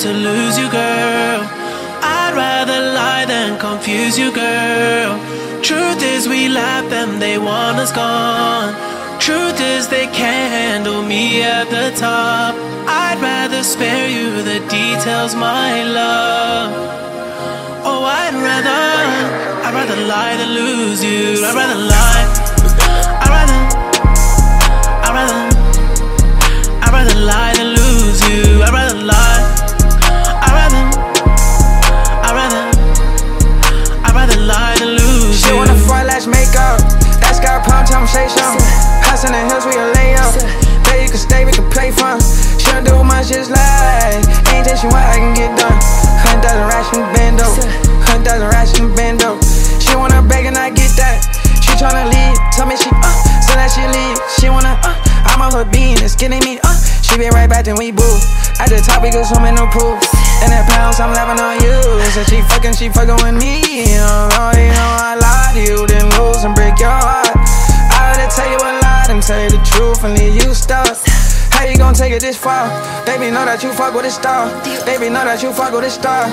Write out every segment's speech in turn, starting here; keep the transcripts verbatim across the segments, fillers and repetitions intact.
to lose you, girl. I'd rather lie than confuse you, girl. Truth is we laugh them, they want us gone. Truth is they can't handle me at the top. I'd rather spare you the details, my love. Oh, I'd rather, I'd rather lie than lose you. I'd rather lie. I'd rather, I'd rather, I'd rather lie than lose you. I'd rather lie. I'd rather, I'd rather, I'd rather lie than lose you. She wanna front lash makeup. That sky palm, tell 'em say something. House in the hills, we a layup. There you can stay, we can play fun. She don't do much, just lie. Anything she want, I can get done. Hundred thousand racks from bando. Hundred thousand racks from bando. She wanna beg and I get that. She tryna leave, tell me she uh, so that she leave. She wanna uh, I'm on her bean, it's getting me uh. She be right back, then we boo. At the top, we go swim in the pool. And that pounds, I'm laughing on you. So she fucking, she fucking with me. Oh, you know I lie to you, then lose and break your heart. I had to tell you a lie, then tell you the truth and leave you stuck. How you gon' take it this far? Baby, know that you fuck with a star. Baby, know that you fuck with a star.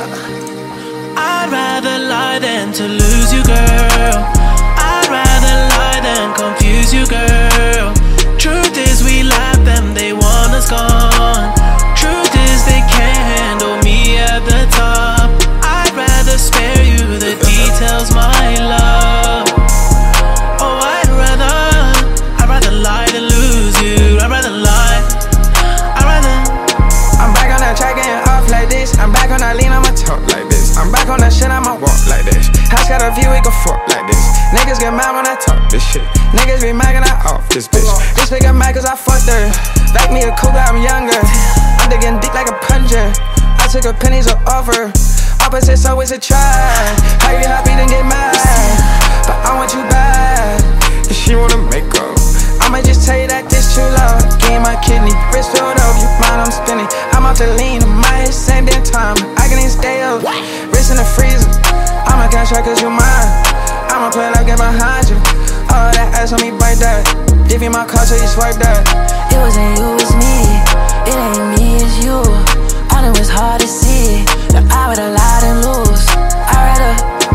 I'd rather lie than to lose you, girl. I'd rather lie than confuse you, girl. Truth is we laugh them, they want us gone. Truth is they can't handle me at the top. I'd rather spare you the details, my love. Oh, I'd rather, I'd rather lie than lose you. I'd rather lie. I'd rather. I'm back on that track getting off like this. I'm back on that lean, I'ma talk like this. I'm back on that shit, I'ma walk like this. House got a view, we can fuck like this. Niggas get mad when I talk this shit. Niggas be mad when I off this bitch. This nigga mad cause I fucked her. Like me a cougar, I'm younger. I'm digging deep like a plunger. I took a pennies of offer. Opposites always a try. How you happy then get mad? But I want you back. If she wanna make up, I'ma just tell you that this true love. Gave my kidney, wrist filled up, you mind I'm spinning. I'm off the lean, in my head same damn time. I can even stay up, wrist in the freezer. I'ma cash out cause you mine. I'ma play like get behind you. All that ass on me, bite that. Give you my card so you swipe that. It wasn't you, it's me. It ain't me, it's you. I know it's hard to see that I would have lied and lose. I'd rather,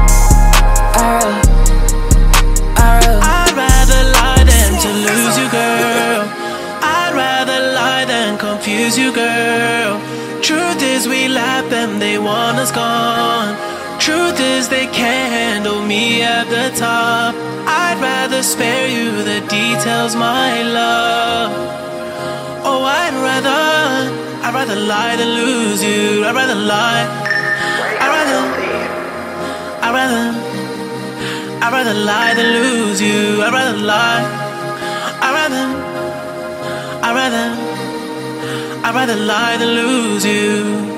I'd rather, I'd rather. I'd rather lie than to lose you, girl. I'd rather lie than confuse you, girl. Truth is we laugh them, they want us gone. Truth is they can't handle me at the top. I'd rather spare you the details, my love. Oh, I'd rather, I'd rather lie than lose you. I'd rather lie. I'd rather, I'd rather, I'd rather lie than lose you. I'd rather lie. I'd rather, I'd rather, I'd rather lie than lose you.